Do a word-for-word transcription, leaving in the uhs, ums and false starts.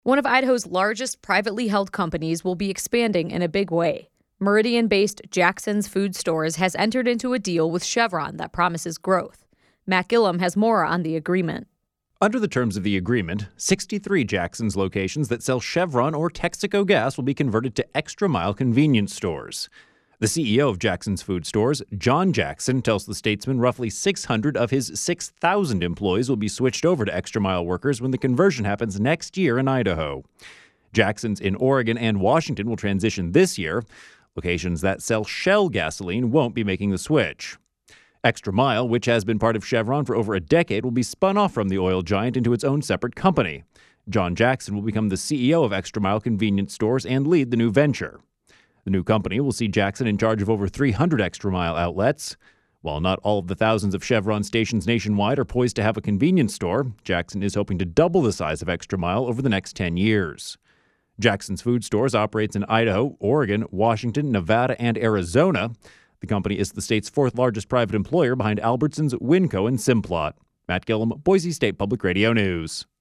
One of Idaho's largest privately held companies will be expanding in a big way. Meridian-based Jackson's Food Stores has entered into a deal with Chevron that promises growth. Matt Gillum has more on the agreement. Under the terms of the agreement, sixty-three Jackson's locations that sell Chevron or Texaco gas will be converted to Extra Mile convenience stores. The C E O of Jackson's Food Stores, John Jackson, tells the Statesman roughly six hundred of his six thousand employees will be switched over to Extra Mile workers when the conversion happens next year in Idaho. Jackson's in Oregon and Washington will transition this year. Locations that sell Shell gasoline won't be making the switch. Extra Mile, which has been part of Chevron for over a decade, will be spun off from the oil giant into its own separate company. John Jackson will become the C E O of Extra Mile convenience stores and lead the new venture. The new company will see Jackson in charge of over three hundred Extra Mile outlets. While not all of the thousands of Chevron stations nationwide are poised to have a convenience store, Jackson is hoping to double the size of Extra Mile over the next ten years. Jackson's Food Stores operates in Idaho, Oregon, Washington, Nevada, and Arizona. The company is the state's fourth largest private employer behind Albertsons, Winco, and Simplot. Matt Gillum, Boise State Public Radio News.